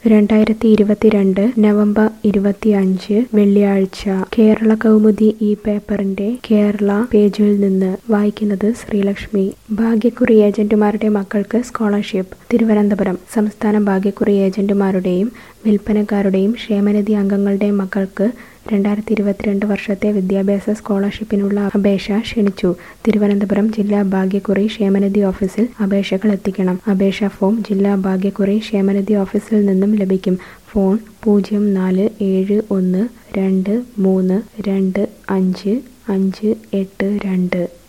2022 November 25 വെള്ളിയാഴ്ച കേരള കൗമുദി ഈ പേപ്പറിന്റെ കേരള പേജിൽ നിന്ന് വായിക്കുന്നത് ശ്രീലക്ഷ്മി. ഭാഗ്യക്കുറി ഏജന്റുമാരുടെ മക്കൾക്ക് സ്കോളർഷിപ്പ്. തിരുവനന്തപുരം. സംസ്ഥാന ഭാഗ്യക്കുറി ഏജന്റുമാരുടെയും വിൽപ്പനക്കാരുടെയും ക്ഷേമനിധി അംഗങ്ങളുടെയും മക്കൾക്ക് 2022 വർഷത്തെ വിദ്യാഭ്യാസ സ്കോളർഷിപ്പിനുള്ള അപേക്ഷ ക്ഷണിച്ചു. തിരുവനന്തപുരം ജില്ലാ ഭാഗ്യക്കുറി ക്ഷേമനിധി ഓഫീസിൽ അപേക്ഷകൾ എത്തിക്കണം. അപേക്ഷാ ഫോം ജില്ലാ ഭാഗ്യക്കുറി ക്ഷേമനിധി ഓഫീസിൽ നിന്നും ലഭിക്കും. ഫോൺ 047123255582.